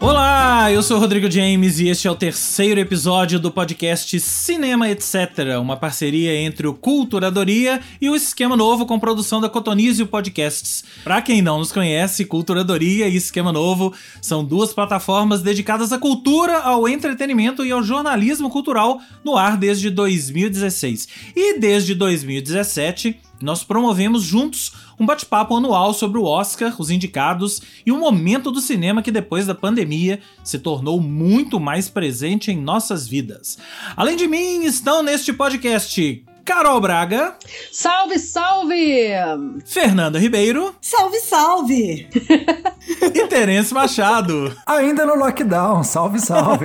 Olá, eu sou o Rodrigo James e este é o terceiro episódio do podcast Cinema Etc., uma parceria entre o Culturadoria e o Esquema Novo com produção da Cotonizio Podcasts. Pra quem não nos conhece, Culturadoria e Esquema Novo são duas plataformas dedicadas à cultura, ao entretenimento e ao jornalismo cultural no ar desde 2016. E desde 2017... nós promovemos juntos um bate-papo anual sobre o Oscar, os indicados e o momento do cinema que depois da pandemia se tornou muito mais presente em nossas vidas. Além de mim, estão neste podcast Carol Braga. Salve, salve! Fernanda Ribeiro. Salve, salve! E Terence Machado. Ainda no lockdown, salve, salve!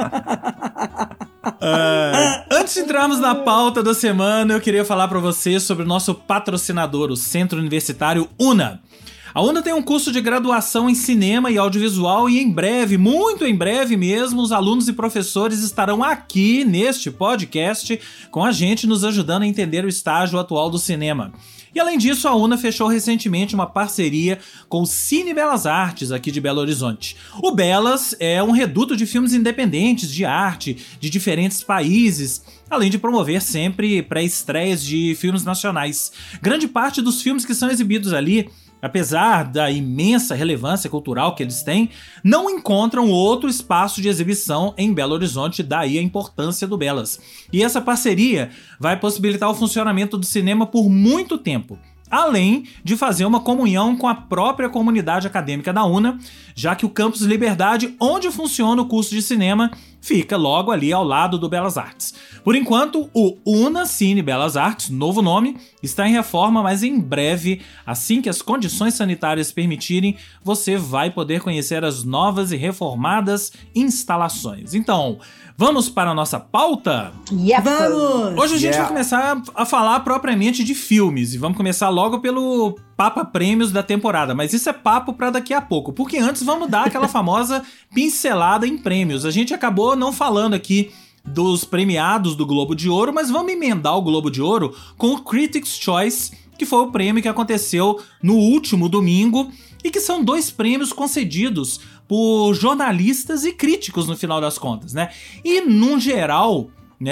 Antes de entrarmos na pauta da semana, eu queria falar para você sobre o nosso patrocinador, o Centro Universitário UNA. A UNA tem um curso de graduação em cinema e audiovisual e em breve, muito em breve mesmo, os alunos e professores estarão aqui neste podcast com a gente, nos ajudando a entender o estágio atual do cinema. E além disso, a UNA fechou recentemente uma parceria com o Cine Belas Artes aqui de Belo Horizonte. O Belas é um reduto de filmes independentes, de arte, de diferentes países, além de promover sempre pré-estreias de filmes nacionais. Grande parte dos filmes que são exibidos ali, apesar da imensa relevância cultural que eles têm, não encontram outro espaço de exibição em Belo Horizonte, daí a importância do Belas. E essa parceria vai possibilitar o funcionamento do cinema por muito tempo, além de fazer uma comunhão com a própria comunidade acadêmica da UNA, já que o Campus Liberdade, onde funciona o curso de cinema, fica logo ali ao lado do Belas Artes. Por enquanto, o UNA Cine Belas Artes, novo nome, está em reforma, mas em breve, assim que as condições sanitárias permitirem, você vai poder conhecer as novas e reformadas instalações. Então, vamos para a nossa pauta? Yep. Vamos! Hoje a gente vai começar a falar propriamente de filmes, e vamos começar logo pelo Papa Prêmios da temporada, mas isso é papo para daqui a pouco, porque antes vamos dar aquela famosa pincelada em prêmios. A gente acabou não falando aqui dos premiados do Globo de Ouro, mas vamos emendar o Globo de Ouro com o Critics' Choice, que foi o prêmio que aconteceu no último domingo, e que são dois prêmios concedidos por jornalistas e críticos no final das contas, né? E no geral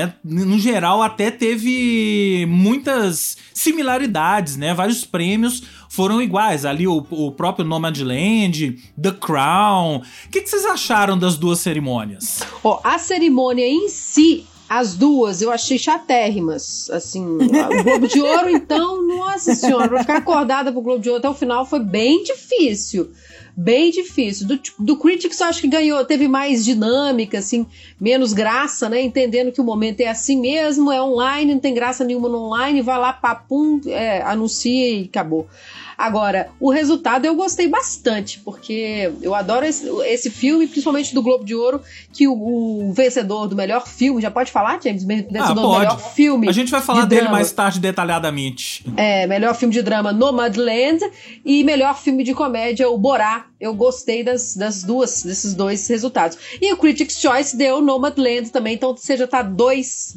até teve muitas similaridades, né? Vários prêmios foram iguais, ali o próprio Nomadland, The Crown. O que vocês acharam das duas cerimônias? A cerimônia em si, as duas, eu achei chatérrimas, assim, o Globo de Ouro, então, nossa senhora, pra ficar acordada pro Globo de Ouro até o final foi bem difícil. Bem difícil. Do Critics eu acho que ganhou, teve mais dinâmica, assim, menos graça, né? Entendendo que o momento é assim mesmo, é online, não tem graça nenhuma no online, vai lá, papum, anuncia e acabou. Agora, o resultado eu gostei bastante, porque eu adoro esse filme, principalmente do Globo de Ouro, que o vencedor do melhor filme, já pode falar, James? Vencedor do melhor filme. A gente vai falar dele mais tarde detalhadamente. Melhor filme de drama, Nomadland, e melhor filme de comédia, o Borá. Eu gostei desses dois resultados. E o Critics' Choice deu Nomadland também, então você já tá dois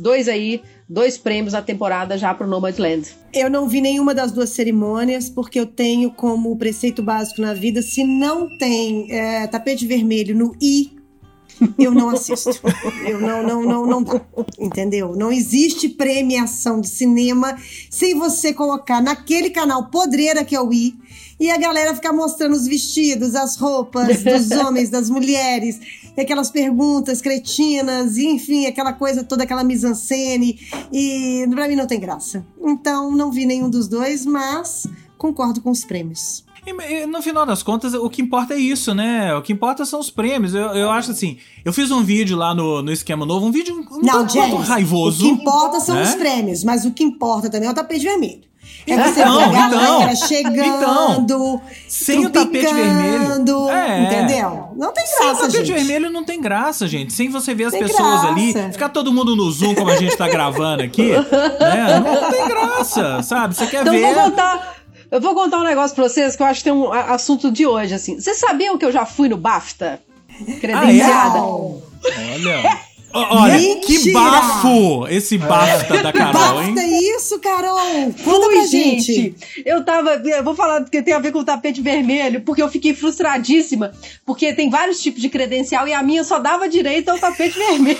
prêmios na temporada já pro Nomadland. Eu não vi nenhuma das duas cerimônias, porque eu tenho como preceito básico na vida, se não tem tapete vermelho no I, eu não assisto. Eu não, entendeu? Não existe premiação de cinema sem você colocar naquele canal podreira que é o I, e a galera ficar mostrando os vestidos, as roupas dos homens, das mulheres, e aquelas perguntas cretinas, e, enfim, aquela coisa toda, aquela mise-en-scène, e pra mim não tem graça. Então, não vi nenhum dos dois, mas concordo com os prêmios. E no final das contas, o que importa é isso, né? O que importa são os prêmios. Eu acho assim, eu fiz um vídeo lá no Esquema Novo, um vídeo um tanto raivoso. O que importa são os prêmios, mas o que importa também é o tapete vermelho. Você ver a galera chegando, sem o tapete vermelho, entendeu? Não tem graça, gente. Sem o tapete vermelho não tem graça, gente. Sem você ver as pessoas ali, ficar todo mundo no Zoom como a gente tá gravando aqui, né? Não tem graça, sabe? Você quer ver... Eu vou contar um negócio pra vocês que eu acho que tem um assunto de hoje, assim. Vocês sabiam que eu já fui no BAFTA? Credenciada? Olha... Olha, Mentira! que bafo esse BAFTA da Carol, hein? Basta isso, Carol! Conta pra gente. Eu vou falar que tem a ver com o tapete vermelho, porque eu fiquei frustradíssima, porque tem vários tipos de credencial e a minha só dava direito ao tapete vermelho.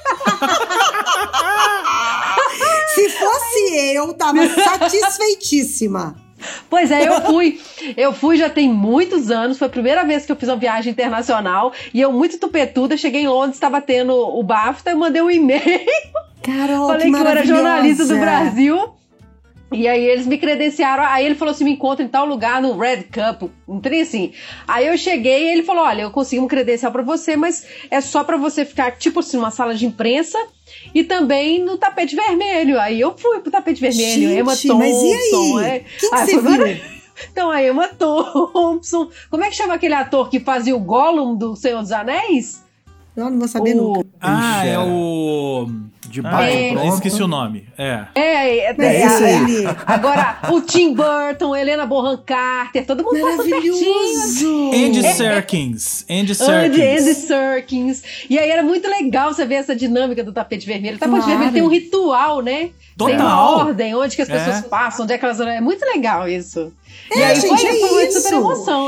Se fosse eu, tava satisfeitíssima. Pois é, eu fui já tem muitos anos, foi a primeira vez que eu fiz uma viagem internacional, e eu muito tupetuda, cheguei em Londres, estava tendo o BAFTA, eu mandei um e-mail, Carol, falei que eu era jornalista do Brasil, e aí eles me credenciaram, aí ele falou assim, me encontra em tal lugar no Red Cup, um trem assim. Aí eu cheguei e ele falou, olha, eu consigo um credencial pra você, mas é só pra você ficar, tipo assim, numa sala de imprensa e também no tapete vermelho. Aí eu fui pro tapete vermelho, Gente, Emma Thompson. mas e aí? Quem que você viu? Então, a Emma Thompson, como é que chama aquele ator que fazia o Gollum do Senhor dos Anéis? Não vou saber nunca. Ah, é o... De baixo, pronto. Esqueci o nome. Esse aí. Agora, o Tim Burton, Helena Bonham Carter, todo mundo passa pertinho. Andy Serkins. Andy Serkins. E aí era muito legal você ver essa dinâmica do tapete vermelho. O tapete vermelho tem um ritual, né? Total. Tem uma ordem, onde que as pessoas passam, onde é que elas... É muito legal isso. E aí gente, foi uma isso. super emoção,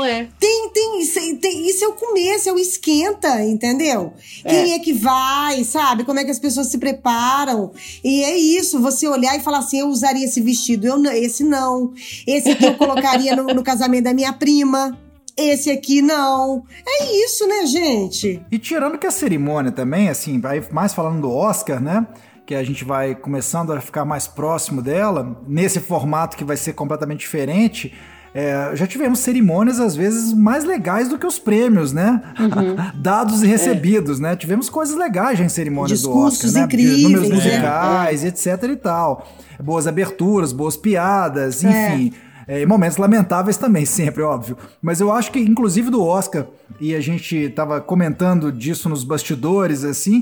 Isso é o começo, é o esquenta, entendeu? Quem é que vai, sabe? Como é que as pessoas se preparam? E é isso, você olhar e falar assim, eu usaria esse vestido, esse não. Esse aqui eu colocaria no casamento da minha prima. Esse aqui não. É isso, né, gente? E tirando que a cerimônia também, assim, mais falando do Oscar, né? Que a gente vai começando a ficar mais próximo dela, nesse formato que vai ser completamente diferente. Já tivemos cerimônias, às vezes, mais legais do que os prêmios, né? Dados e recebidos, né? Tivemos coisas legais já em cerimônias do Oscar, né? Incríveis, números musicais, etc e tal. Boas aberturas, boas piadas, enfim. Momentos lamentáveis também, sempre, óbvio. Mas eu acho que, inclusive do Oscar, e a gente tava comentando disso nos bastidores, assim,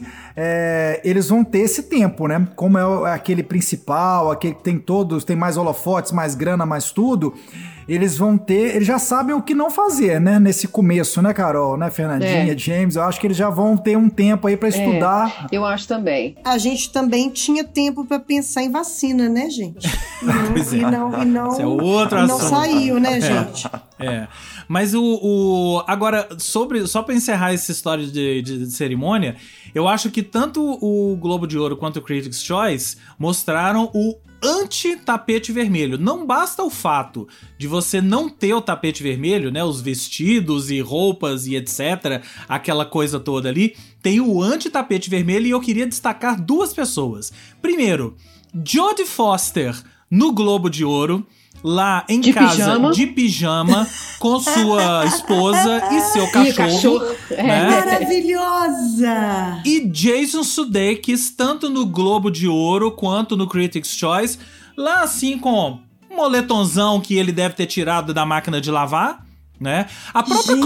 eles vão ter esse tempo, né? Como é aquele principal, aquele que tem mais holofotes, mais grana, mais tudo, eles já sabem o que não fazer, né? Nesse começo, né, Carol? Né, Fernandinha, James? Eu acho que eles já vão ter um tempo aí pra estudar. Eu acho também. A gente também tinha tempo pra pensar em vacina, né, gente? Pois é. E não, esse é outro assunto. Não saiu, né, gente? Mas agora, só pra encerrar essa história de cerimônia, eu acho que tanto o Globo de Ouro quanto o Critics' Choice mostraram o anti-tapete vermelho. Não basta o fato de você não ter o tapete vermelho, né, os vestidos e roupas e etc, aquela coisa toda ali, tem o anti-tapete vermelho, e eu queria destacar duas pessoas. Primeiro, Jodie Foster no Globo de Ouro, lá em casa, de pijama, com sua esposa e seu cachorro. Né? Maravilhosa! E Jason Sudeikis, tanto no Globo de Ouro quanto no Critics' Choice, lá assim com um moletomzão que ele deve ter tirado da máquina de lavar, né? A própria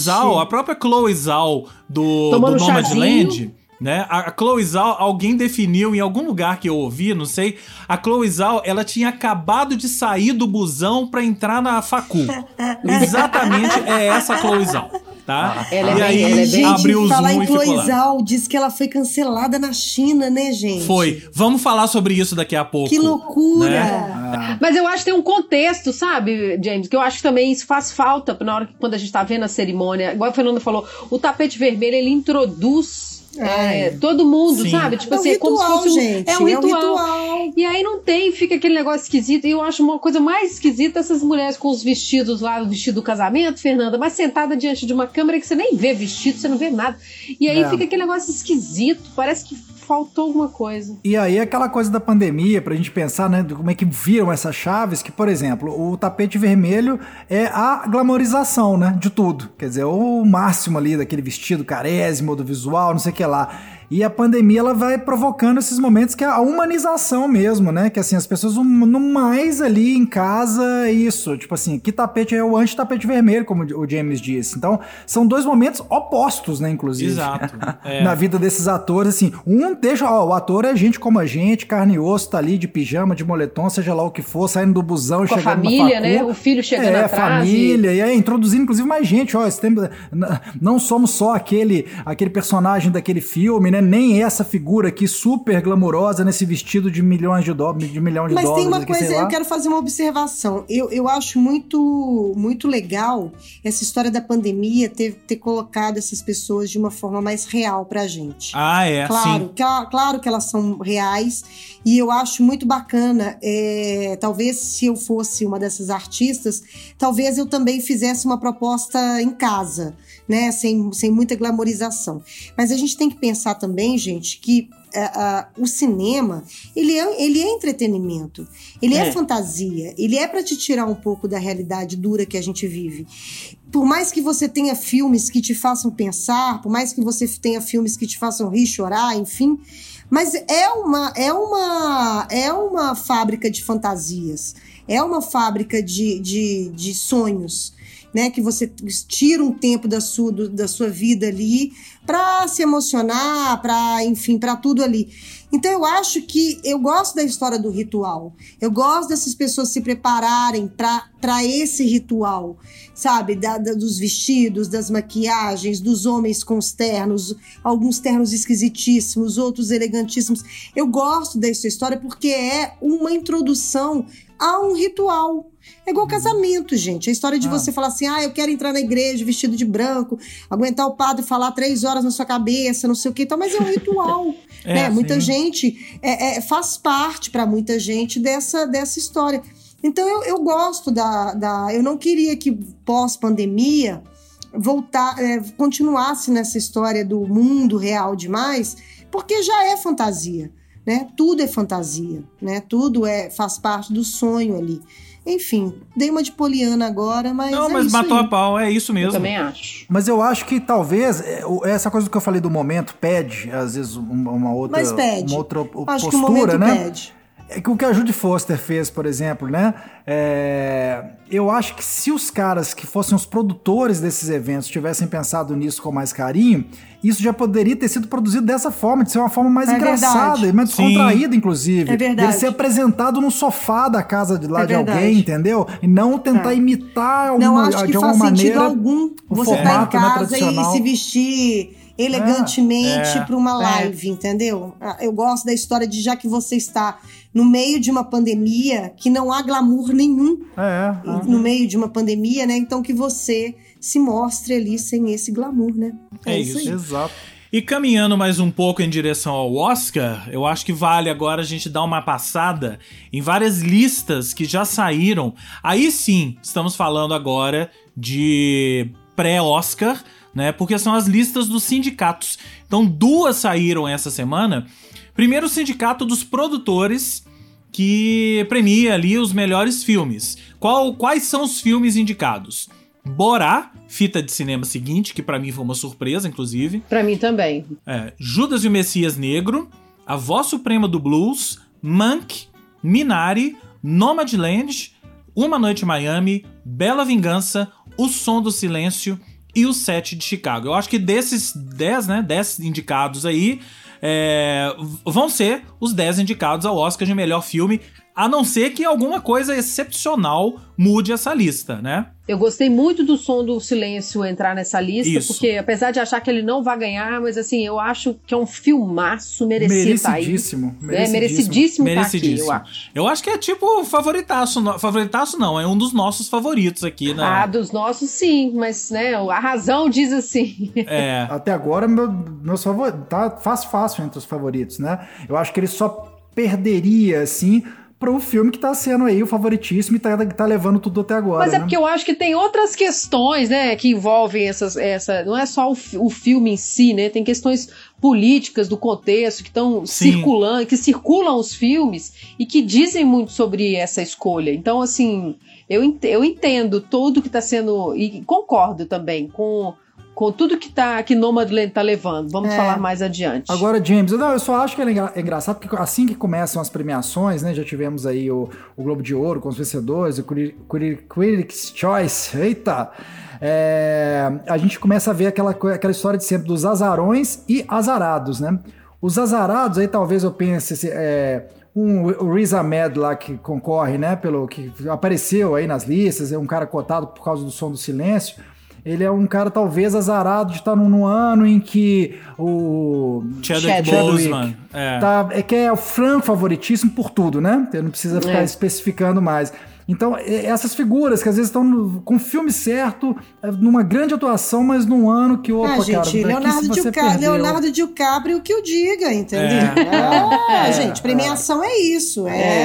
Chloe Zhao do Nomadland, né? A Chloe Zhao, alguém definiu em algum lugar que eu ouvi, não sei, a Chloe Zhao, ela tinha acabado de sair do busão pra entrar na facu. Exatamente é essa Chloe Zhao, tá? Ela é bem... abriu o Zoom e ficou lá. Chloe Zhao diz que ela foi cancelada na China, né, gente? Foi. Vamos falar sobre isso daqui a pouco. Que loucura! Né? Mas eu acho que tem um contexto, sabe, James? Que eu acho que também isso faz falta na hora que, quando a gente tá vendo a cerimônia. Igual a Fernanda falou, o tapete vermelho, ele introduz todo mundo, sabe? Tipo assim, ritual, como se fosse gente. É um ritual. E aí não tem, fica aquele negócio esquisito. E eu acho uma coisa mais esquisita essas mulheres com os vestidos lá, o vestido do casamento, Fernanda, mas sentada diante de uma câmera que você nem vê vestido, você não vê nada. E aí fica aquele negócio esquisito, parece que faltou alguma coisa. E aí aquela coisa da pandemia, pra gente pensar, né, como é que viram essas chaves, que, por exemplo, o tapete vermelho é a glamorização, né, de tudo. Quer dizer, o máximo ali daquele vestido carésimo, do visual, não sei o que lá. E a pandemia, ela vai provocando esses momentos que é a humanização mesmo, né? Que assim, as pessoas no mais ali em casa, isso. Tipo assim, que tapete é o anti-tapete vermelho, como o James disse. Então, são dois momentos opostos, né, inclusive. Exato. Na vida desses atores, assim. Um deixa, o ator é gente como a gente, carne e osso, tá ali de pijama, de moletom, seja lá o que for, saindo do busão, com chegando a família, na facu. né? O filho chegando atrás. Família, e aí introduzindo inclusive mais gente, ó, esse tempo, não somos só aquele personagem daquele filme, né? é nem essa figura aqui super glamurosa nesse vestido de milhões de dólares. Mas tem uma aqui, coisa, eu quero fazer uma observação. Eu acho muito, muito legal essa história da pandemia ter colocado essas pessoas de uma forma mais real pra gente. Ah, é, claro, sim. Claro que elas são reais e eu acho muito bacana. Talvez se eu fosse uma dessas artistas, talvez eu também fizesse uma proposta em casa, né? Sem muita glamorização. Mas a gente tem que pensar também, gente, que o cinema, ele é entretenimento, ele é fantasia, ele é para te tirar um pouco da realidade dura que a gente vive. Por mais que você tenha filmes que te façam pensar, por mais que você tenha filmes que te façam rir, chorar, enfim, mas é uma fábrica de fantasias, é uma fábrica de sonhos, né, que você tira um tempo da sua vida ali para se emocionar, para tudo ali. Então eu acho que eu gosto da história do ritual. Eu gosto dessas pessoas se prepararem para esse ritual, sabe? Dos vestidos, das maquiagens, dos homens com os ternos, alguns ternos esquisitíssimos, outros elegantíssimos. Eu gosto dessa história porque é uma introdução a um ritual. É igual casamento, gente. A história de você falar assim, eu quero entrar na igreja vestido de branco, aguentar o padre falar 3 horas na sua cabeça, não sei o que e tal, mas é um ritual. Né? Muita gente faz parte para muita gente dessa história. Então eu gosto eu não queria que pós-pandemia continuasse nessa história do mundo real demais, porque já é fantasia, né? Tudo é fantasia, né? Tudo faz parte do sonho ali. Enfim, dei uma de poliana agora, mas não, mas matou a pau, é isso mesmo. Eu também acho. Mas eu acho que talvez essa coisa que eu falei do momento pede, às vezes, uma outra, mas pede. Uma outra acho postura, que o momento né? Pede. É que o que a Judy Foster fez, por exemplo, né? Eu acho que se os caras que fossem os produtores desses eventos tivessem pensado nisso com mais carinho, isso já poderia ter sido produzido dessa forma, de ser uma forma mais engraçada, verdade. mais descontraída, inclusive. É verdade. Ele ser apresentado no sofá da casa de lá de verdade. alguém, entendeu? E não tentar imitar não acho que de alguma faz sentido maneira algum você tá em formato, né, casa e se vestir elegantemente para uma live, entendeu? Eu gosto da história de já que você está no meio de uma pandemia, que não há glamour nenhum no meio de uma pandemia, né? Então que você se mostre ali sem esse glamour, né? É isso aí. Exato. E caminhando mais um pouco em direção ao Oscar, eu acho que vale agora a gente dar uma passada em várias listas que já saíram. Aí sim, estamos falando agora de pré-Oscar, né? Porque são as listas dos sindicatos. Então, 2 saíram essa semana. Primeiro, o sindicato dos produtores, que premia ali os melhores filmes. Quais são os filmes indicados? Borá, fita de cinema seguinte, que pra mim foi uma surpresa, inclusive. Pra mim também. Judas e o Messias Negro, A Voz Suprema do Blues, Mank, Minari, Nomadland, Uma Noite em Miami, Bela Vingança, O Som do Silêncio e O Sete de Chicago. Eu acho que desses 10 indicados aí, vão ser os 10 indicados ao Oscar de melhor filme, a não ser que alguma coisa excepcional mude essa lista, né? Eu gostei muito do Som do Silêncio entrar nessa lista, Isso. porque apesar de achar que ele não vai ganhar, mas assim, eu acho que é um filmaço, merecia estar aí. Merecidíssimo tá aqui, eu acho. Eu acho que é tipo favoritaço não, é um dos nossos favoritos aqui, né? Ah, dos nossos sim, mas né, a razão diz assim. Até agora, meus favoritos, tá fácil entre os favoritos, né? Eu acho que ele só perderia, assim, pro filme que tá sendo aí o favoritíssimo e tá levando tudo até agora. Mas é porque eu acho que tem outras questões, né, que envolvem essa não é só o filme em si, né, tem questões políticas do contexto que estão circulando, que circulam os filmes e que dizem muito sobre essa escolha. Então, assim, eu entendo tudo que tá sendo, e concordo também com tudo que Nomadland tá levando. Vamos falar mais adiante. Agora, James, eu só acho que é engraçado, porque assim que começam as premiações, né, já tivemos aí o Globo de Ouro com os vencedores, o Critics' Choice, eita! A gente começa a ver aquela história de sempre dos azarões e azarados, né? Os azarados, aí talvez eu pense, o Riz Ahmed lá que concorre, né, pelo que apareceu aí nas listas, é um cara cotado por causa do Som do Silêncio. ele é um cara talvez azarado de estar num ano em que o Chadwick Boseman que é o franco favoritíssimo por tudo, né? Não precisa ficar especificando mais. Então, essas figuras que às vezes estão com o filme certo, numa grande atuação, mas num ano que, gente, Leonardo DiCaprio que o diga, entendeu? Gente, premiação é isso.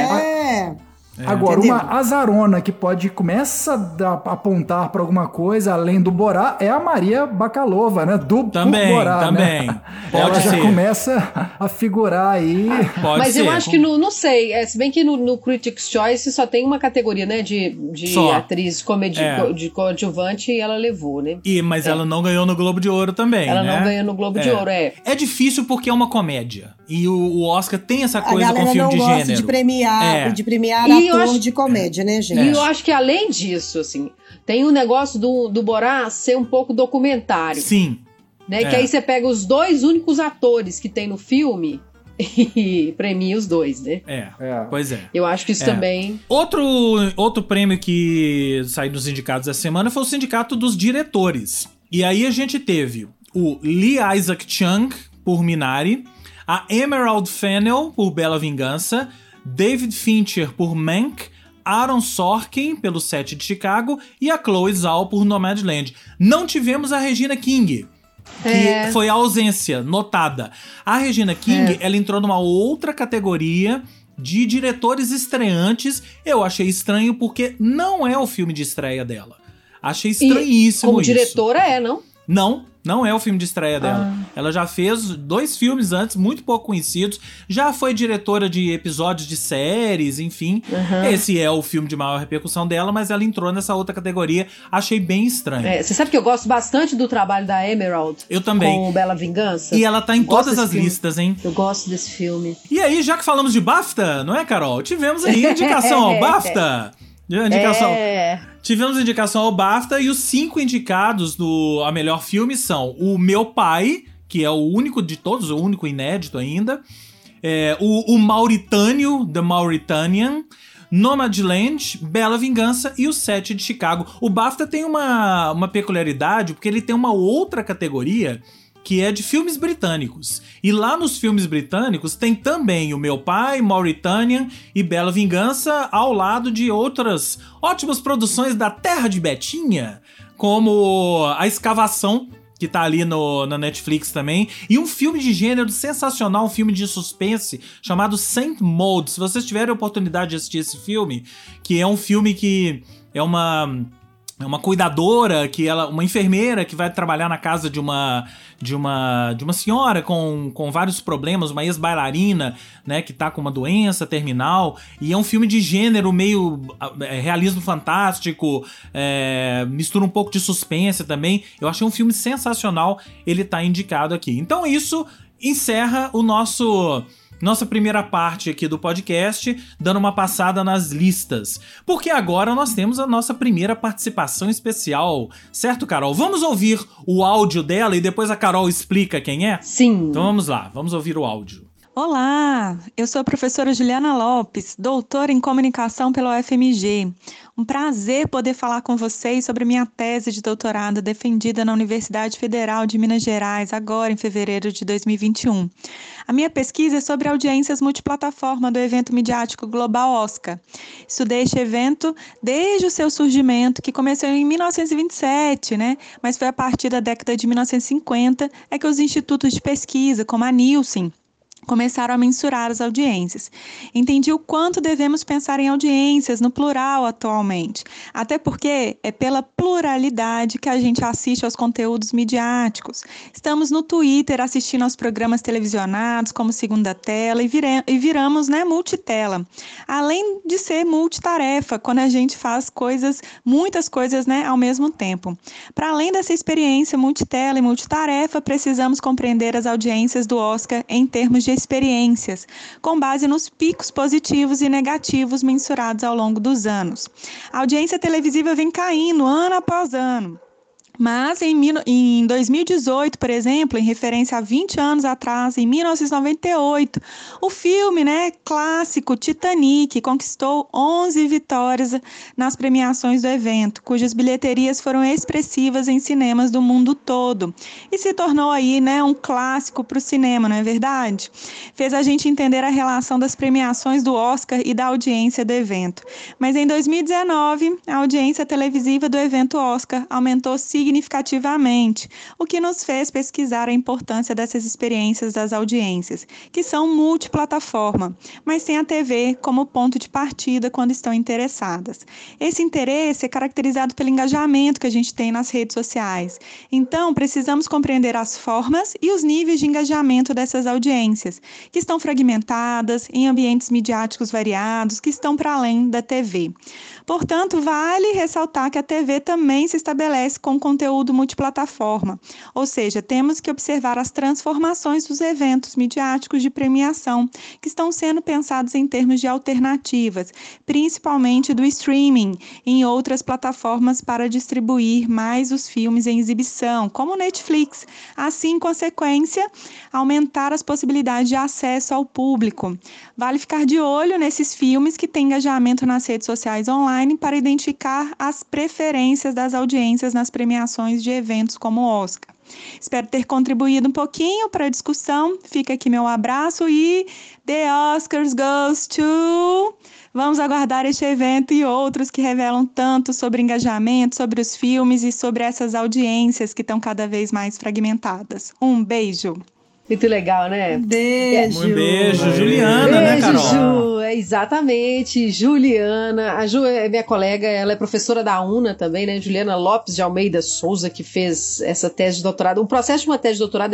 Agora, uma azarona que começa a apontar para alguma coisa além do Borá é a Maria Bakalova, né? Do Borá, né? Ela já começa a figurar aí. Mas eu acho que, não sei, se bem que no Critics' Choice só tem uma categoria, né, de atriz de coadjuvante e ela levou, né? Mas ela não ganhou no Globo de Ouro também, Ela não ganhou no Globo de Ouro, É difícil porque é uma comédia. E o Oscar tem essa coisa com filme de gênero. A galera não gosta de premiar ator de comédia, né, gente? E eu acho que além disso, assim, tem um negócio do Borá ser um pouco documentário. Sim. Né? Que aí você pega os dois únicos atores que tem no filme e premia os dois, né? Pois é. Eu acho que isso também... Outro prêmio que saiu dos indicados essa semana foi o Sindicato dos Diretores. E aí a gente teve o Lee Isaac Chung, por Minari, a Emerald Fennell, por Bela Vingança, David Fincher, por Mank, Aaron Sorkin, pelo Set de Chicago, e a Chloe Zhao, por Nomadland. Não tivemos a Regina King, que foi a ausência notada. A Regina King, ela entrou numa outra categoria de diretores estreantes. Eu achei estranho porque não é o filme de estreia dela. Achei estranhíssimo como isso. Como diretora não? Não é o filme de estreia dela. Ela já fez 2 filmes antes, muito pouco conhecidos. Já foi diretora de episódios de séries, enfim. Esse é o filme de maior repercussão dela, mas ela entrou nessa outra categoria. Achei bem estranho. Você sabe que eu gosto bastante do trabalho da Emerald. Eu também. Com Bela Vingança. E ela tá em todas as listas, hein? Eu gosto desse filme. E aí, já que falamos de BAFTA, não é, Carol? Tivemos aí indicação ao BAFTA. Tivemos indicação ao BAFTA e os 5 indicados a melhor filme são O Meu Pai, que é o único de todos, o único inédito ainda, o Mauritânio, The Mauritanian, Nomadland, Bela Vingança e o Set de Chicago. O BAFTA tem uma peculiaridade, porque ele tem uma outra categoria que é de filmes britânicos. E lá nos filmes britânicos tem também O Meu Pai, Mauritanian e Bela Vingança, ao lado de outras ótimas produções da terra de Betinha, como A Escavação, que tá ali na Netflix também, e um filme de gênero sensacional, um filme de suspense, chamado Saint Maud. Se vocês tiverem a oportunidade de assistir esse filme, que é um filme que é uma cuidadora, uma enfermeira que vai trabalhar na casa de uma senhora com vários problemas, uma ex-bailarina, né, que tá com uma doença terminal, e é um filme de gênero meio realismo fantástico, mistura um pouco de suspense também. Eu achei um filme sensacional, ele tá indicado aqui. Então isso encerra nossa primeira parte aqui do podcast, dando uma passada nas listas. Porque agora nós temos a nossa primeira participação especial. Certo, Carol? Vamos ouvir o áudio dela e depois a Carol explica quem é? Sim. Então vamos lá, vamos ouvir o áudio. Olá, eu sou a professora Juliana Lopes, doutora em comunicação pela UFMG. Um prazer poder falar com vocês sobre minha tese de doutorado defendida na Universidade Federal de Minas Gerais, agora em fevereiro de 2021. A minha pesquisa é sobre audiências multiplataforma do evento midiático global Oscar. Estudei este evento desde o seu surgimento, que começou em 1927, né? Mas foi a partir da década de 1950 que os institutos de pesquisa, como a Nielsen, começaram a mensurar as audiências. Entendi o quanto devemos pensar em audiências no plural atualmente, até porque é pela pluralidade que a gente assiste aos conteúdos midiáticos. Estamos no Twitter assistindo aos programas televisionados como Segunda Tela e viramos, né, multitela. Além de ser multitarefa, quando a gente faz muitas coisas, né, ao mesmo tempo. Para além dessa experiência multitela e multitarefa, precisamos compreender as audiências do Oscar em termos de experiências, com base nos picos positivos e negativos mensurados ao longo dos anos. A audiência televisiva vem caindo ano após ano. Mas em 2018, por exemplo, em referência a 20 anos atrás, em 1998, o filme, clássico Titanic conquistou 11 vitórias nas premiações do evento, cujas bilheterias foram expressivas em cinemas do mundo todo. E se tornou aí, um clássico para o cinema, não é verdade? Fez a gente entender a relação das premiações do Oscar e da audiência do evento. Mas em 2019, a audiência televisiva do evento Oscar aumentou significativamente, o que nos fez pesquisar a importância dessas experiências das audiências, que são multiplataforma, mas têm a TV como ponto de partida quando estão interessadas. Esse interesse é caracterizado pelo engajamento que a gente tem nas redes sociais. Então, precisamos compreender as formas e os níveis de engajamento dessas audiências, que estão fragmentadas em ambientes midiáticos variados, que estão para além da TV. Portanto, vale ressaltar que a TV também se estabelece com conteúdo multiplataforma, ou seja, temos que observar as transformações dos eventos midiáticos de premiação que estão sendo pensados em termos de alternativas, principalmente do streaming, em outras plataformas para distribuir mais os filmes em exibição, como o Netflix. Assim, em consequência, aumentar as possibilidades de acesso ao público. Vale ficar de olho nesses filmes que têm engajamento nas redes sociais online para identificar as preferências das audiências nas premiações de eventos como o Oscar. Espero ter contribuído um pouquinho para a discussão. Fica aqui meu abraço e The Oscars goes to... Vamos aguardar este evento e outros que revelam tanto sobre engajamento, sobre os filmes e sobre essas audiências que estão cada vez mais fragmentadas. Um beijo! Muito legal, né? Beijo. Um beijo, Juliana, Beijo, Carol? Ju, exatamente, Juliana. A Ju é minha colega, ela é professora da UNA também, né? Juliana Lopes de Almeida Souza, que fez essa tese de doutorado. O processo de uma tese de doutorado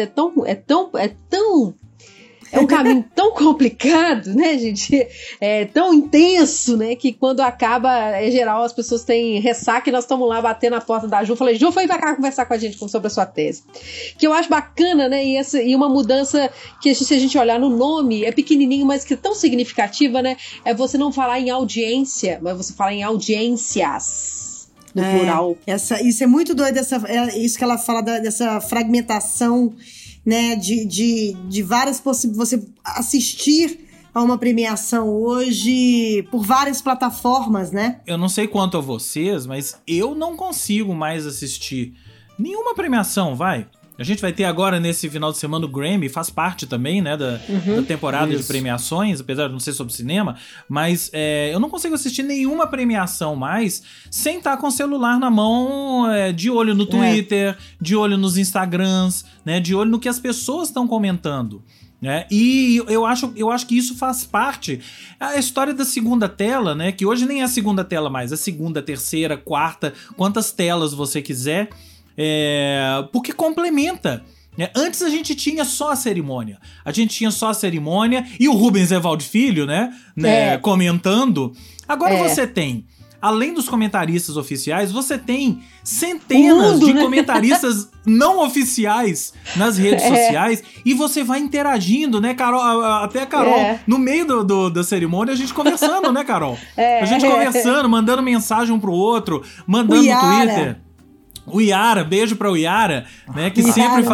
é um caminho tão complicado, né, gente? É tão intenso, né, que quando acaba, é geral, as pessoas têm ressaca e nós estamos lá batendo na porta da Ju. Falei, Ju, vem pra cá conversar com a gente sobre a sua tese. Que eu acho bacana, né, e uma mudança que, se a gente olhar no nome, é pequenininho, mas que é tão significativa, né, é você não falar em audiência, mas você falar em audiências. No plural. Isso é muito doido, isso que ela fala dessa fragmentação, né, de várias possibilidades, você assistir a uma premiação hoje por várias plataformas, né? Eu não sei quanto a vocês, mas eu não consigo mais assistir nenhuma premiação, vai. A gente vai ter agora, nesse final de semana, o Grammy, faz parte também, né, da temporada de premiações, apesar de não ser sobre cinema, mas eu não consigo assistir nenhuma premiação mais sem estar com o celular na mão, de olho no Twitter, de olho nos Instagrams, né, de olho no que as pessoas estão comentando. Né? E eu acho que isso faz parte. A história da segunda tela, né, que hoje nem é a segunda tela mais, a segunda, terceira, quarta, quantas telas você quiser, porque complementa. Antes a gente tinha só a cerimônia. E o Rubens Evaldo Filho, né, comentando. Agora você tem, além dos comentaristas oficiais, você tem centenas de comentaristas não oficiais nas redes sociais, e você vai interagindo, né, Carol? Até a Carol, no meio da cerimônia, a gente conversando, né, Carol? A gente conversando, mandando mensagem um pro outro, mandando no Twitter. O Iara, beijo pra o Iara, né, que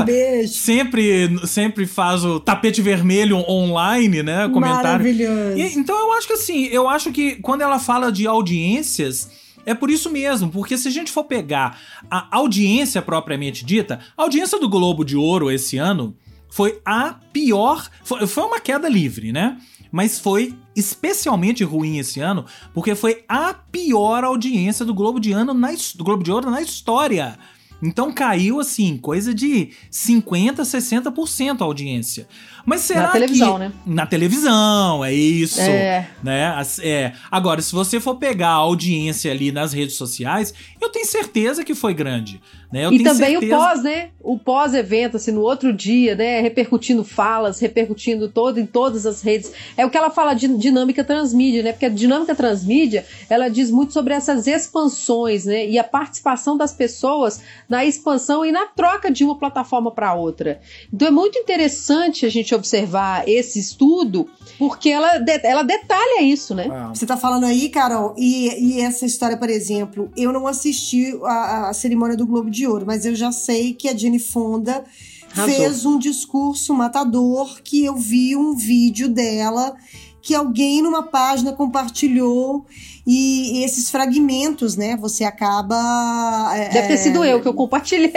sempre faz o tapete vermelho online, né, comentário. Maravilhoso. Então eu acho que quando ela fala de audiências, é por isso mesmo, porque se a gente for pegar a audiência propriamente dita, a audiência do Globo de Ouro esse ano foi a pior, foi uma queda livre, né? Mas foi especialmente ruim esse ano, porque foi a pior audiência do Globo de Ouro na história. Então caiu, assim, coisa de 50%, 60% a audiência. Mas será na televisão, né? Na televisão, é isso. Né? Agora, se você for pegar a audiência ali nas redes sociais, eu tenho certeza que foi grande. Né? E também o pós, né? O pós-evento, assim, no outro dia, né? Repercutindo falas, repercutindo em todas as redes. É o que ela fala de dinâmica transmídia, né? Porque a dinâmica transmídia, ela diz muito sobre essas expansões, né? E a participação das pessoas na expansão e na troca de uma plataforma para outra. Então é muito interessante a gente observar esse estudo, porque ela detalha isso, né? Você tá falando aí, Carol, e essa história, por exemplo, eu não assisti a cerimônia do Globo de Ouro, mas eu já sei que a Jane Fonda fez um discurso matador, que eu vi um vídeo dela que alguém numa página compartilhou, e esses fragmentos, né, você acaba... Deve ter sido eu que eu compartilhei.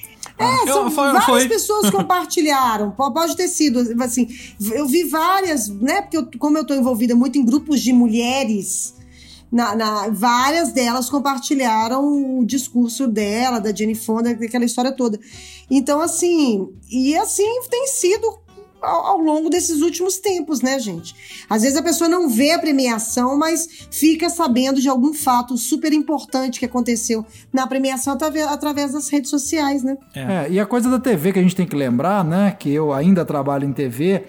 Várias pessoas compartilharam, pode ter sido, assim, eu vi várias, né, porque como eu tô envolvida muito em grupos de mulheres, várias delas compartilharam o discurso dela, da Jane Fonda, daquela história toda. Então, assim, tem sido ao longo desses últimos tempos, né, gente? Às vezes a pessoa não vê a premiação, mas fica sabendo de algum fato super importante que aconteceu na premiação através das redes sociais, né? E a coisa da TV que a gente tem que lembrar, né, que eu ainda trabalho em TV,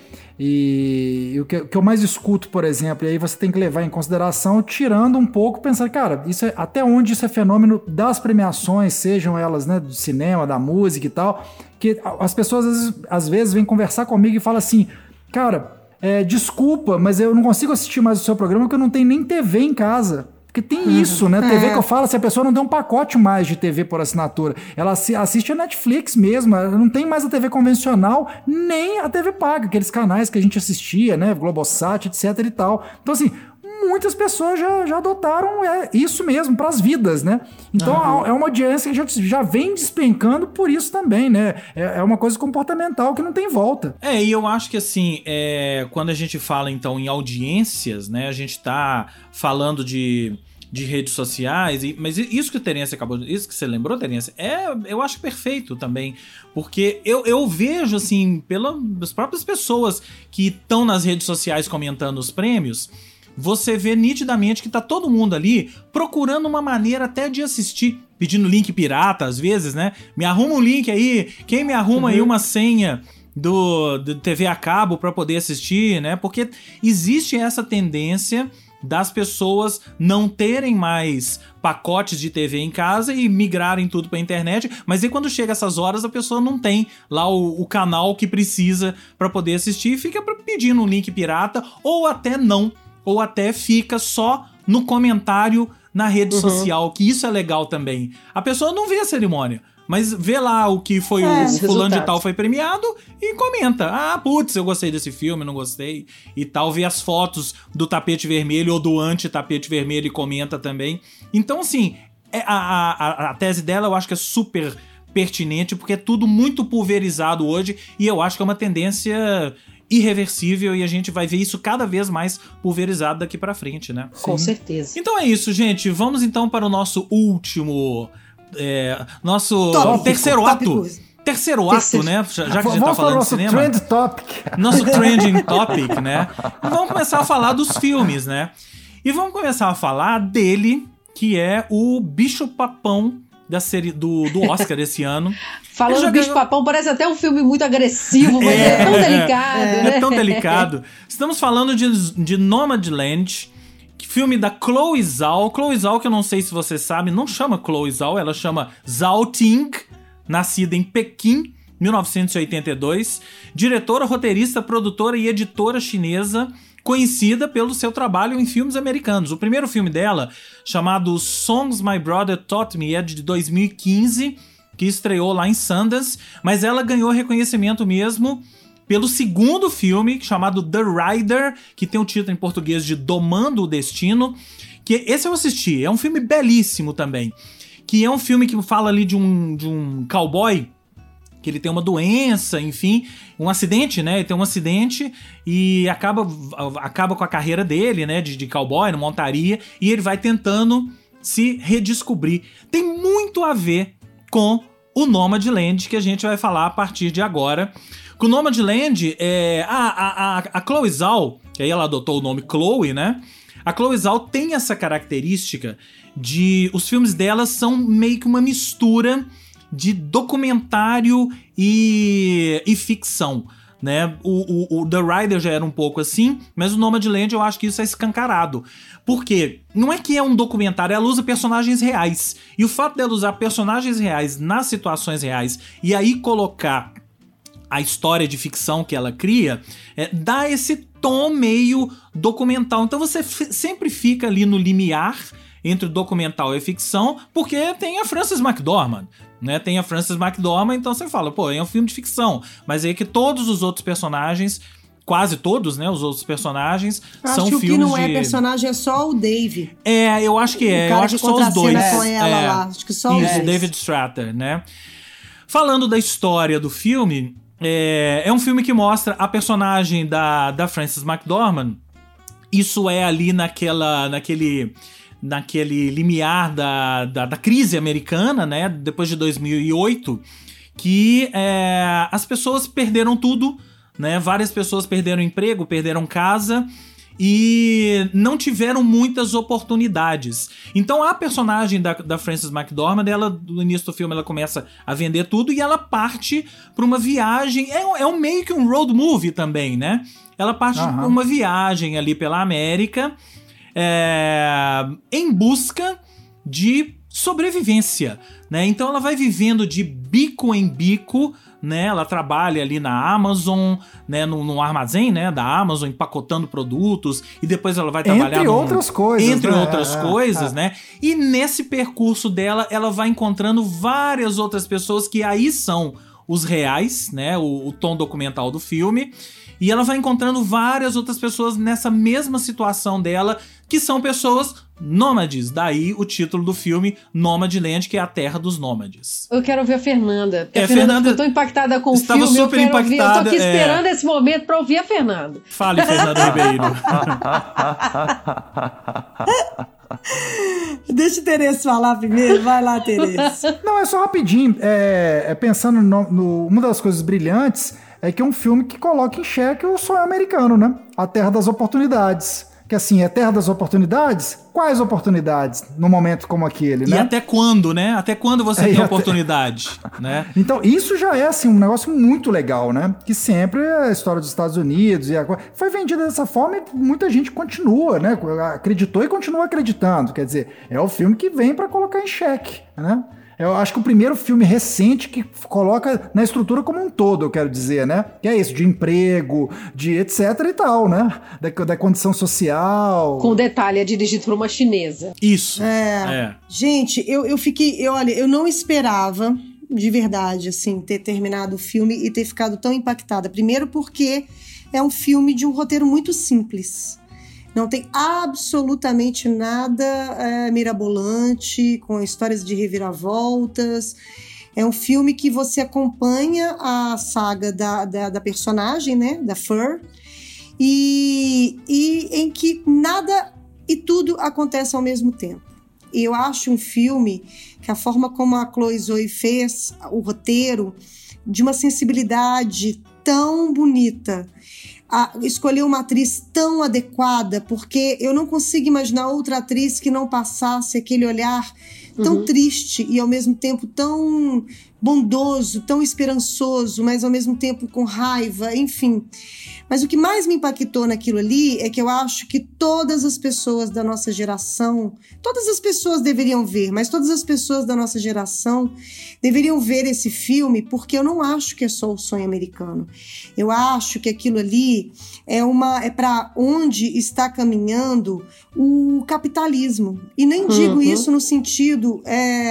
e o que eu mais escuto, por exemplo, e aí você tem que levar em consideração, tirando um pouco, pensar, cara, até onde isso é fenômeno das premiações, sejam elas, né, do cinema, da música e tal, que as pessoas às vezes vêm conversar comigo e falam assim, cara, desculpa, mas eu não consigo assistir mais o seu programa porque eu não tenho nem TV em casa. Porque tem isso, né? TV que eu falo, se a pessoa não tem um pacote mais de TV por assinatura, ela assiste a Netflix mesmo, ela não tem mais a TV convencional, nem a TV paga, aqueles canais que a gente assistia, né? Globosat, etc e tal. Então, assim, muitas pessoas já adotaram isso mesmo para as vidas, né? Então, é uma audiência que já vem despencando por isso também, né? É uma coisa comportamental que não tem volta. E eu acho que, assim, quando a gente fala, então, em audiências, né? A gente tá falando de redes sociais, mas isso que isso que você lembrou, Terência, eu acho perfeito também, porque eu vejo, assim, pelas próprias pessoas que estão nas redes sociais comentando os prêmios, você vê nitidamente que tá todo mundo ali procurando uma maneira até de assistir, pedindo link pirata às vezes, né? Me arruma um link aí, quem me arruma aí uma senha do TV a cabo para poder assistir, né? Porque existe essa tendência das pessoas não terem mais pacotes de TV em casa e migrarem tudo pra internet, mas aí quando chega essas horas a pessoa não tem lá o canal que precisa para poder assistir e fica pedindo um link pirata, ou até fica só no comentário na rede social, que isso é legal também. A pessoa não vê a cerimônia, mas vê lá o que foi o fulano de tal foi premiado e comenta. Putz, eu gostei desse filme, não gostei e tal. Vê as fotos do tapete vermelho ou do anti-tapete vermelho e comenta também. Então, assim, a tese dela eu acho que é super pertinente, porque é tudo muito pulverizado hoje e eu acho que é uma tendência irreversível e a gente vai ver isso cada vez mais pulverizado daqui pra frente, né? Com certeza. Então é isso, gente. Vamos então para o nosso último... terceiro ato. Terceiro ato, né? Já que a gente tá falando de cinema. Trend topic. Nosso trending topic, né? E vamos começar a falar dos filmes, né? E vamos começar a falar dele, que é o bicho-papão da série do Oscar esse ano. Falando do bicho-papão, parece até um filme muito agressivo, mas é tão delicado, né? É tão delicado. Estamos falando de Nomadland, filme da Chloe Zhao. Chloe Zhao, que eu não sei se você sabe, não chama Chloe Zhao, ela chama Zhao Ting, nascida em Pequim, 1982. Diretora, roteirista, produtora e editora chinesa, conhecida pelo seu trabalho em filmes americanos. O primeiro filme dela, chamado Songs My Brother Taught Me, é de 2015, que estreou lá em Sundance, mas ela ganhou reconhecimento mesmo pelo segundo filme, chamado The Rider, que tem o título em português de Domando o Destino, que esse eu assisti, é um filme belíssimo também, que é um filme que fala ali de um cowboy, que ele tem uma doença, enfim, um acidente, né? Ele tem um acidente e acaba com a carreira dele, né? De cowboy, na montaria, e ele vai tentando se redescobrir. Tem muito a ver com o Nomadland, que a gente vai falar a partir de agora. Com o Nomadland, a Chloe Zhao, que aí ela adotou o nome Chloe, né? A Chloe Zhao tem essa característica de... Os filmes dela são meio que uma mistura de documentário e ficção, né? O The Rider já era um pouco assim, mas o Nomadland eu acho que isso é escancarado. Por quê? Não é que é um documentário, ela usa personagens reais. E o fato dela usar personagens reais nas situações reais e aí colocar a história de ficção que ela cria, dá esse tom meio documental. Então você sempre fica ali no limiar entre o documental e a ficção, porque tem a Frances McDormand, né? Tem a Frances McDormand, então você fala, pô, é um filme de ficção, mas é que todos os outros personagens, quase todos, né, os outros personagens, são filmes de... Acho que o que não é personagem é só o Dave. Eu acho que é. Eu acho que só os dois. Com ela lá. Acho que só isso, David Stratter, né? Falando da história do filme, é um filme que mostra a personagem da Frances McDormand. Isso é ali naquele limiar da crise americana, né? Depois de 2008, que as pessoas perderam tudo, né? Várias pessoas perderam emprego, perderam casa e não tiveram muitas oportunidades. Então a personagem da Frances McDormand, ela, no início do filme, ela começa a vender tudo e ela parte para uma viagem, meio que um road movie também, né? Ela parte para uma viagem ali pela América, em busca de sobrevivência, né? Então ela vai vivendo de bico em bico, né? Ela trabalha ali na Amazon, né? No armazém, né? Da Amazon, empacotando produtos, e depois ela vai trabalhar entre outras coisas, né? E nesse percurso dela, ela vai encontrando várias outras pessoas que aí são os reais, né? O tom documental do filme. E ela vai encontrando várias outras pessoas nessa mesma situação dela, que são pessoas nômades. Daí o título do filme, Nomadland, que é a terra dos nômades. Eu quero ver a Fernanda. A Fernanda ficou tão impactada com o filme. Estava super impactada. Eu tô aqui esperando esse momento pra ouvir a Fernanda. Fale, Fernanda Ribeiro. Deixa o Terence falar primeiro. Vai lá, Terence. Não, é só rapidinho. Pensando uma das coisas brilhantes é que é um filme que coloca em xeque o sonho americano, né? A terra das oportunidades. Que assim, é terra das oportunidades? Quais oportunidades num momento como aquele, né? E até quando, né? Até quando você tem oportunidade, né? Então, isso já é, assim, um negócio muito legal, né? Que sempre a história dos Estados Unidos foi vendida dessa forma e muita gente continua, né? Acreditou e continua acreditando. Quer dizer, é o filme que vem para colocar em xeque, né? Eu acho que o primeiro filme recente que coloca na estrutura como um todo, eu quero dizer, né? Que é isso, de emprego, de etc e tal, né? Da condição social. Com detalhe, é dirigido por uma chinesa. Isso. Gente, olha, eu não esperava, de verdade, assim, ter terminado o filme e ter ficado tão impactada. Primeiro porque é um filme de um roteiro muito simples. Não tem absolutamente nada mirabolante, com histórias de reviravoltas. É um filme que você acompanha a saga da personagem, né, da Fur, e em que nada e tudo acontece ao mesmo tempo. E eu acho um filme que a forma como a Chloe Zhao fez o roteiro, de uma sensibilidade tão bonita, escolher uma atriz tão adequada, porque eu não consigo imaginar outra atriz que não passasse aquele olhar tão triste e ao mesmo tempo tão bondoso, tão esperançoso, mas ao mesmo tempo com raiva, enfim. Mas o que mais me impactou naquilo ali é que eu acho que todas as pessoas da nossa geração, todas as pessoas deveriam ver, mas todas as pessoas da nossa geração deveriam ver esse filme, porque eu não acho que é só o sonho americano. Eu acho que aquilo ali é para onde está caminhando o capitalismo. E nem digo isso no sentido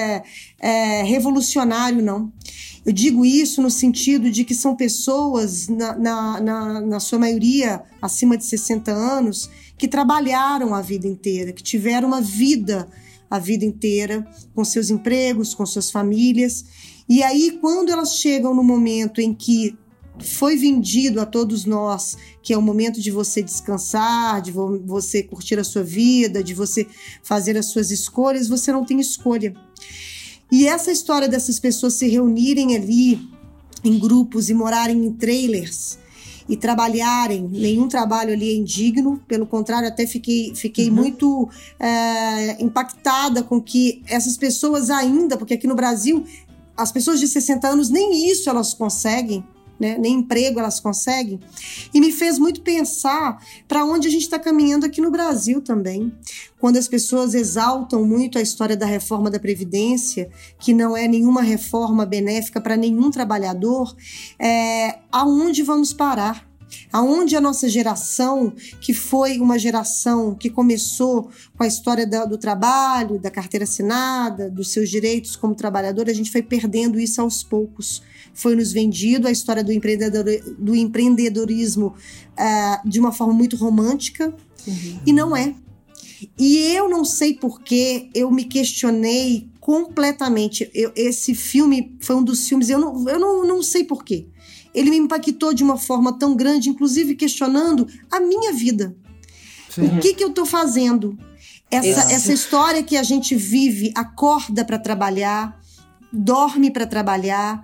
revolucionário, não. Eu digo isso no sentido de que são pessoas, na sua maioria, acima de 60 anos, que trabalharam a vida inteira, que tiveram uma vida a vida inteira, com seus empregos, com suas famílias. E aí, quando elas chegam no momento em que foi vendido a todos nós, que é o momento de você descansar, de você curtir a sua vida, de você fazer as suas escolhas, você não tem escolha. E essa história dessas pessoas se reunirem ali em grupos e morarem em trailers e trabalharem, nenhum trabalho ali é indigno, pelo contrário, até fiquei muito impactada com que essas pessoas ainda, porque aqui no Brasil, as pessoas de 60 anos, nem isso elas conseguem, né? Nem emprego elas conseguem. E me fez muito pensar para onde a gente está caminhando aqui no Brasil também. Quando as pessoas exaltam muito a história da reforma da Previdência, que não é nenhuma reforma benéfica para nenhum trabalhador, aonde vamos parar? Aonde a nossa geração, que foi uma geração que começou com a história do trabalho, da carteira assinada, dos seus direitos como trabalhador, a gente foi perdendo isso aos poucos. Foi nos vendido a história do empreendedorismo de uma forma muito romântica, e não é. E eu não sei porquê, eu me questionei completamente. Esse filme foi um dos filmes, eu não sei porquê. Ele me impactou de uma forma tão grande, inclusive questionando a minha vida. Sim. O que eu estou fazendo? Essa história que a gente vive, acorda para trabalhar, dorme para trabalhar,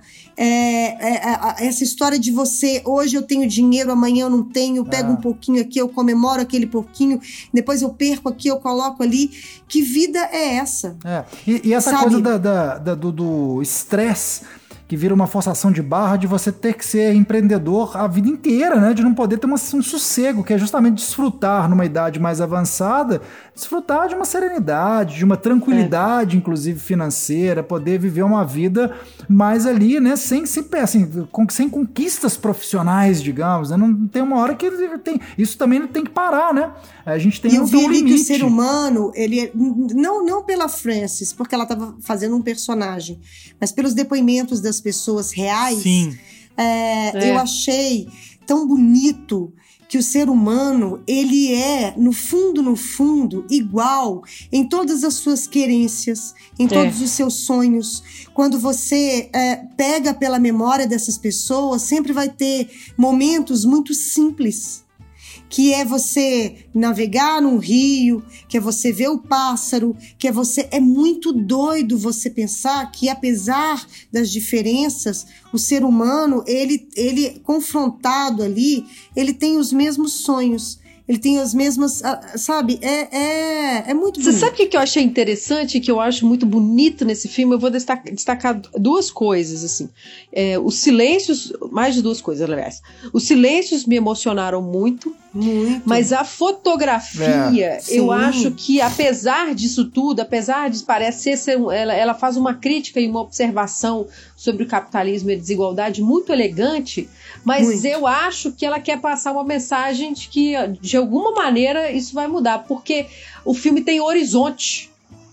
essa história de você, hoje eu tenho dinheiro, amanhã eu não tenho, eu pego um pouquinho aqui, eu comemoro aquele pouquinho, depois eu perco aqui, eu coloco ali. Que vida é essa? E essa coisa do estresse, que vira uma forçação de barra de você ter que ser empreendedor a vida inteira, né? De não poder ter um sossego, que é justamente desfrutar numa idade mais avançada, desfrutar de uma serenidade, de uma tranquilidade, inclusive financeira, poder viver uma vida mais ali, né? Sem conquistas profissionais, digamos, né? Não tem uma hora que isso também tem que parar, né? A gente tem um limite. Que o ser humano, ele não pela Frances, porque ela estava fazendo um personagem, mas pelos depoimentos das pessoas reais. Sim. Eu achei tão bonito que o ser humano, ele é, no fundo, igual em todas as suas querências, em todos os seus sonhos. Quando você pega pela memória dessas pessoas, sempre vai ter momentos muito simples, que é você navegar num rio, que é você ver o pássaro, que é você... É muito doido você pensar que, apesar das diferenças, o ser humano, ele confrontado ali, ele tem os mesmos sonhos, ele tem as mesmas... Sabe? É muito bonito. Você sabe o que eu achei interessante, que eu acho muito bonito nesse filme? Eu vou destacar duas coisas, assim. Os silêncios... Mais de duas coisas, aliás. Os silêncios me emocionaram muito. Mas a fotografia, eu acho que, apesar disso tudo, apesar de parecer ser... Ela faz uma crítica e uma observação sobre o capitalismo e a desigualdade muito elegante, mas eu acho que ela quer passar uma mensagem de que, de alguma maneira, isso vai mudar, porque o filme tem horizonte.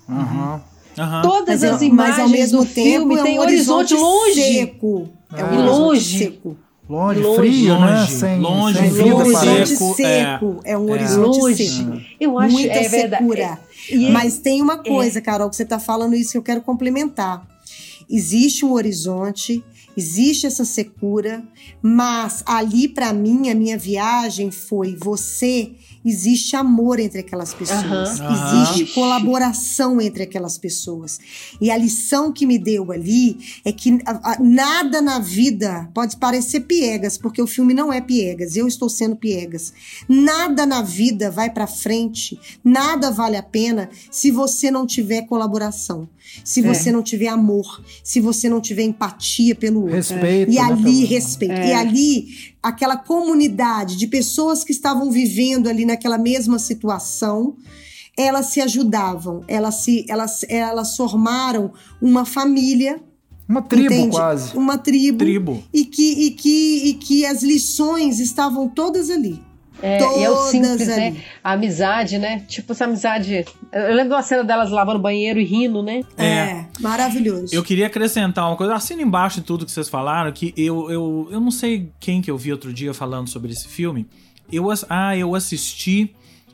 Todas as imagens do filme tem horizonte longe. Seco. Longe. Seco. Longe, frio, né? Sem vida, horizonte seco. É um horizonte seco. Eu acho muita secura. Mas tem uma coisa, Carol, que você está falando isso que eu quero complementar. Existe um horizonte, existe essa secura, mas ali, para mim, a minha viagem foi existe amor entre aquelas pessoas, existe colaboração entre aquelas pessoas. E a lição que me deu ali é que nada na vida pode parecer piegas, porque o filme não é piegas, eu estou sendo piegas. Nada na vida vai para frente, nada vale a pena se você não tiver colaboração, se você não tiver amor, se você não tiver empatia pelo outro. Respeito. E ali, respeito. E ali, aquela comunidade de pessoas que estavam vivendo ali naquela mesma situação, elas se ajudavam, elas formaram uma família. Uma tribo, entende? quase. Uma tribo. E que as lições estavam todas ali. E é o simples, né? A amizade, né? Tipo essa amizade. Eu lembro de uma cena delas lavando o banheiro e rindo, né? Maravilhoso. Eu queria acrescentar uma coisa, assina embaixo de tudo que vocês falaram, que eu não sei quem que eu vi outro dia falando sobre esse filme. Eu assisti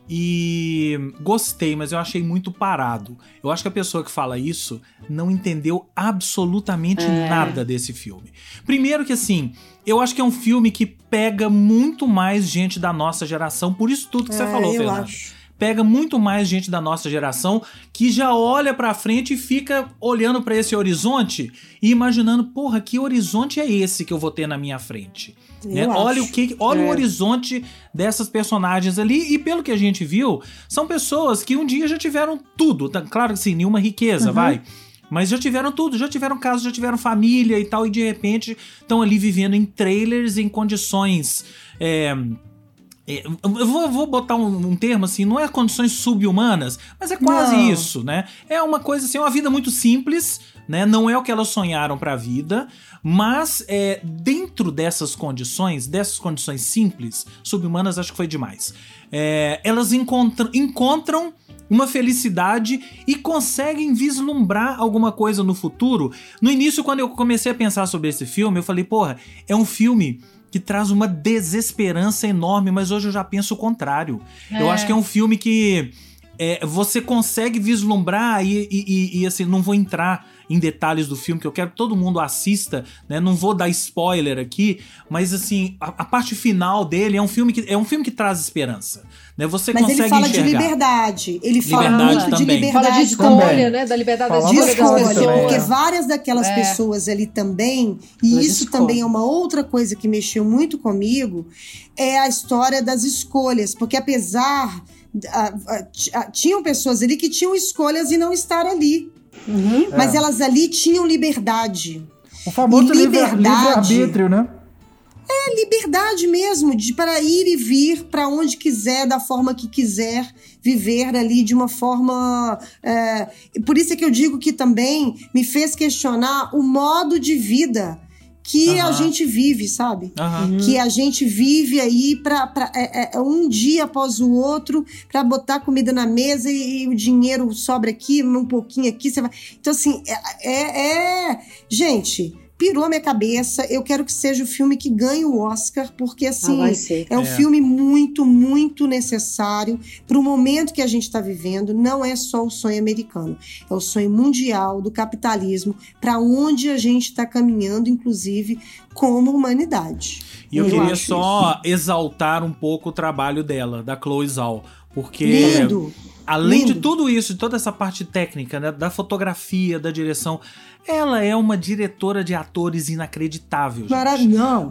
e gostei, mas eu achei muito parado. Eu acho que a pessoa que fala isso não entendeu absolutamente nada desse filme. Primeiro que assim, eu acho que é um filme que pega muito mais gente da nossa geração, por isso tudo que você falou, Fernanda. Acho. Pega muito mais gente da nossa geração que já olha pra frente e fica olhando pra esse horizonte e imaginando, porra, que horizonte é esse que eu vou ter na minha frente? Né? Olha o horizonte dessas personagens ali, e pelo que a gente viu, são pessoas que um dia já tiveram tudo, tá? Claro que sim, nenhuma riqueza, vai. Mas já tiveram tudo, já tiveram casos, já tiveram família e tal, e de repente estão ali vivendo em trailers, em condições... eu vou botar um termo assim, não é condições subhumanas, mas é quase isso, né? É uma coisa assim, uma vida muito simples, né? Não é o que elas sonharam pra vida, mas dentro dessas condições simples, subhumanas acho que foi demais, elas encontram uma felicidade e conseguem vislumbrar alguma coisa no futuro. No início, quando eu comecei a pensar sobre esse filme, eu falei, porra, é um filme que traz uma desesperança enorme, mas hoje eu já penso o contrário. Eu acho que é um filme que você consegue vislumbrar e assim, não vou entrar em detalhes do filme, que eu quero que todo mundo assista, né? Não vou dar spoiler aqui, mas assim, a parte final dele é um filme que traz esperança, né? Você mas consegue enxergar. Mas ele fala de liberdade. Ele fala liberdade muito também. de liberdade. Fala de escolha, né? Da liberdade da escolha das pessoas. Porque várias daquelas pessoas ali também, e isso também é uma outra coisa que mexeu muito comigo, é a história das escolhas. Porque apesar... tinham pessoas ali que tinham escolhas e não estar ali. Mas elas ali tinham liberdade. O famoso livre-arbítrio, né? Liberdade mesmo, para ir e vir para onde quiser, da forma que quiser, viver ali de uma forma... Por isso é que eu digo que também me fez questionar o modo de vida que a gente vive, sabe? Que a gente vive aí um dia após o outro para botar comida na mesa e o dinheiro sobra aqui, um pouquinho aqui. Você vai... Então, assim, gente, pirou minha cabeça. Eu quero que seja o filme que ganhe o Oscar, porque, assim, é um filme muito, muito necessário para o momento que a gente está vivendo. Não é só o sonho americano, é o sonho mundial do capitalismo, para onde a gente está caminhando, inclusive, como humanidade. E eu queria só exaltar um pouco o trabalho dela, da Chloe Zhao, porque... Lindo! Além de tudo isso, de toda essa parte técnica, né, da fotografia, da direção, ela é uma diretora de atores inacreditável. Maravilhoso.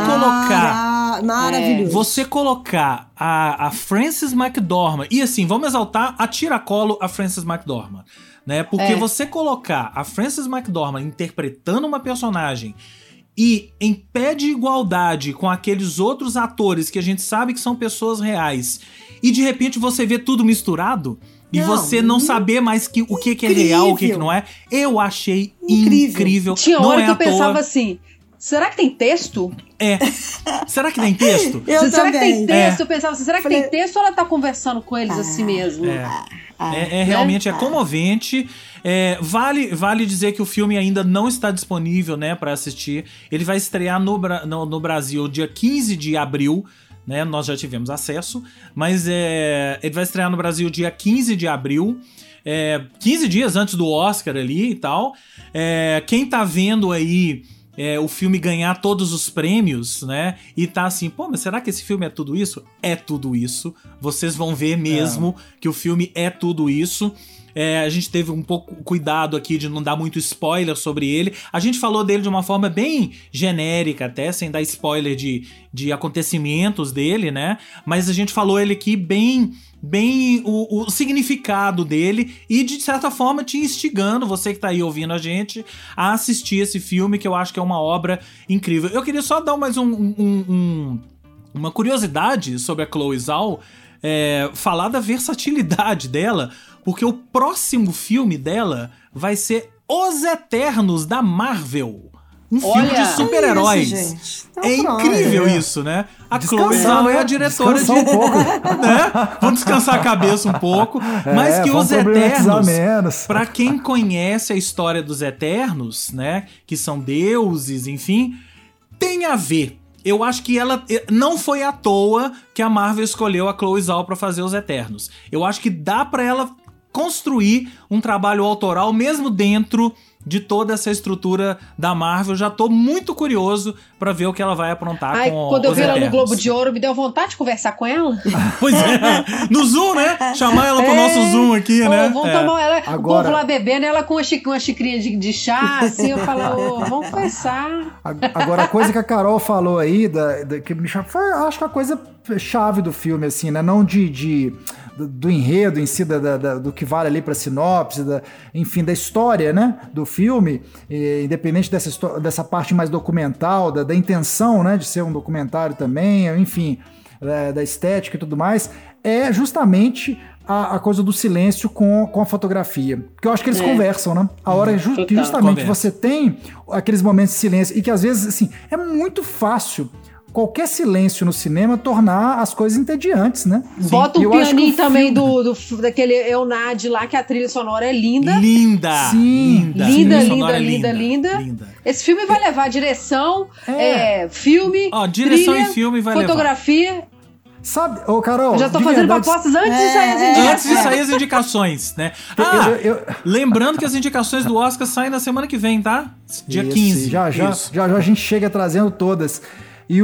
Maravilhoso. Você colocar a Frances McDormand, e assim, vamos exaltar a tiracolo a Frances McDormand, né? Porque você colocar a Frances McDormand interpretando uma personagem e em pé de igualdade com aqueles outros atores que a gente sabe que são pessoas reais, e de repente você vê tudo misturado e você não saber mais o que é real, o que não é, eu achei incrível. Tinha hora que eu pensava assim, será que tem texto? Será que tem texto? Será que tem texto? Eu pensava assim, será que tem texto ou ela tá conversando com eles assim mesmo? Realmente é comovente. Vale dizer que o filme ainda não está disponível, né, para assistir. Ele vai estrear no Brasil dia 15 de abril, né? Nós já tivemos acesso, mas ele vai estrear no Brasil dia 15 de abril, 15 dias antes do Oscar ali e tal. Quem tá vendo aí o filme ganhar todos os prêmios, né? E tá assim, pô, mas será que esse filme é tudo isso? É tudo isso. Vocês vão ver mesmo que o filme é tudo isso. A gente teve um pouco cuidado aqui de não dar muito spoiler sobre ele. A gente falou dele de uma forma bem genérica até, sem dar spoiler de acontecimentos dele, né? Mas a gente falou ele aqui bem o significado dele e, de certa forma, te instigando, você que tá aí ouvindo a gente, a assistir esse filme, que eu acho que é uma obra incrível. Eu queria só dar mais uma curiosidade sobre a Chloe Zhao, falar da versatilidade dela, porque o próximo filme dela vai ser Os Eternos da Marvel. Um filme de super-heróis. Incrível isso, né? A Chloe Zhao é a diretora de... um pouco. Né? Vamos descansar a cabeça um pouco. Mas que Os Eternos, pra quem conhece a história dos Eternos, né? Que são deuses, enfim, tem a ver. Eu acho que ela não foi à toa que a Marvel escolheu a Chloe Zhao pra fazer Os Eternos. Eu acho que dá pra ela construir um trabalho autoral mesmo dentro de toda essa estrutura da Marvel. Já tô muito curioso pra ver o que ela vai aprontar com Os Eternos. Quando eu vi ela no Globo de Ouro, me deu vontade de conversar com ela. Pois é, no Zoom, né? Chamar ela pro nosso Zoom aqui, né? Vamos tomar ela, agora, o povo lá bebendo, ela com uma xicrinha de chá, assim, eu falo, vamos conversar. Agora, a coisa que a Carol falou aí, que me chamou, foi, acho que a coisa chave do filme, assim, né? Não do enredo em si, do que vale ali para sinopse, enfim, da história, né, do filme, independente dessa parte mais documental, da intenção, né, de ser um documentário também, enfim, da estética e tudo mais, é justamente a coisa do silêncio com a fotografia. Porque eu acho que eles conversam, né? A hora que justamente você tem aqueles momentos de silêncio e que às vezes, assim, é muito fácil qualquer silêncio no cinema tornar as coisas entediantes, né? Bota o pianinho também daquele Eunad lá, que a trilha sonora é linda. Linda! Sim. Linda. Esse filme vai levar direção, filme, direção trilha, e filme vai fotografia. levar. Sabe, Carol... Eu já tô fazendo propostas antes de sair as indicações. Antes de sair as indicações, né? Lembrando que as indicações do Oscar saem na semana que vem, tá? Dia 15. Já a gente chega trazendo todas. E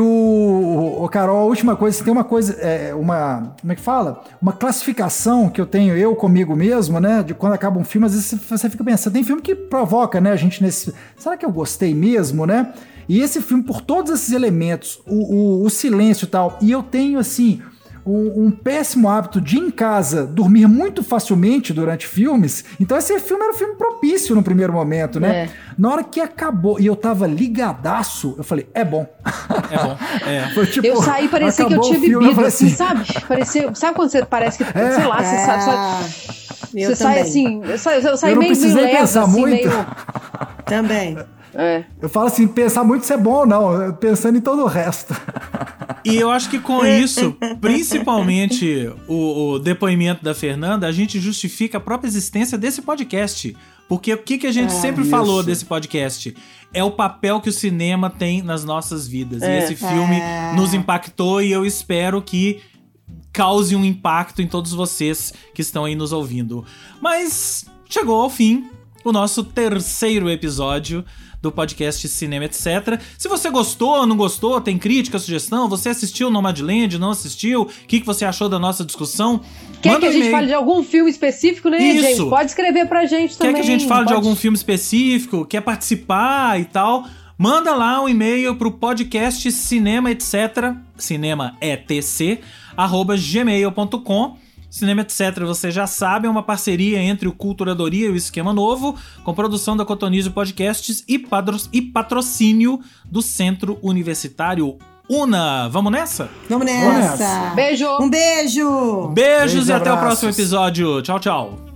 o Carol, a última coisa, tem uma coisa, como é que fala? Uma classificação que eu tenho eu comigo mesmo, né? De quando acaba um filme, às vezes você fica pensando, tem filme que provoca, né? A gente será que eu gostei mesmo, né? E esse filme, por todos esses elementos, o silêncio e tal, e eu tenho, assim, um péssimo hábito de, em casa, dormir muito facilmente durante filmes. Então esse filme era um filme propício no primeiro momento, né? Na hora que acabou, e eu tava ligadaço, eu falei, é bom. Foi, tipo, eu saí, parecia que eu tinha bebido, assim, sabe? Sabe quando você parece que, sei lá, você sabe, você sai assim, eu saí meio leve, assim, meio... Também. Eu falo assim, pensar muito isso é bom, não, pensando em todo o resto. E eu acho que com isso, principalmente o depoimento da Fernanda, a gente justifica a própria existência desse podcast. Porque o que a gente sempre falou desse podcast? É o papel que o cinema tem nas nossas vidas. E esse filme nos impactou e eu espero que cause um impacto em todos vocês que estão aí nos ouvindo. Mas chegou ao fim o nosso 3º episódio do podcast Cinema Etc. Se você gostou, não gostou, tem crítica, sugestão, você assistiu Nomadland, não assistiu, o que você achou da nossa discussão? Quer que a gente fale de algum filme específico, né, gente? Pode escrever pra gente também. Quer que a gente fale de algum filme específico, quer participar e tal? Manda lá um e-mail pro podcast Cinema Etc, Cinema ETC, @gmail.com. Cinema Etc, você já sabe, é uma parceria entre o Culturadoria e o Esquema Novo, com produção da Cotonizio Podcasts e patrocínio do Centro Universitário UNA. Vamos nessa? Vamos nessa. Beijo. Um beijo. Beijos e até o próximo episódio. Tchau, tchau.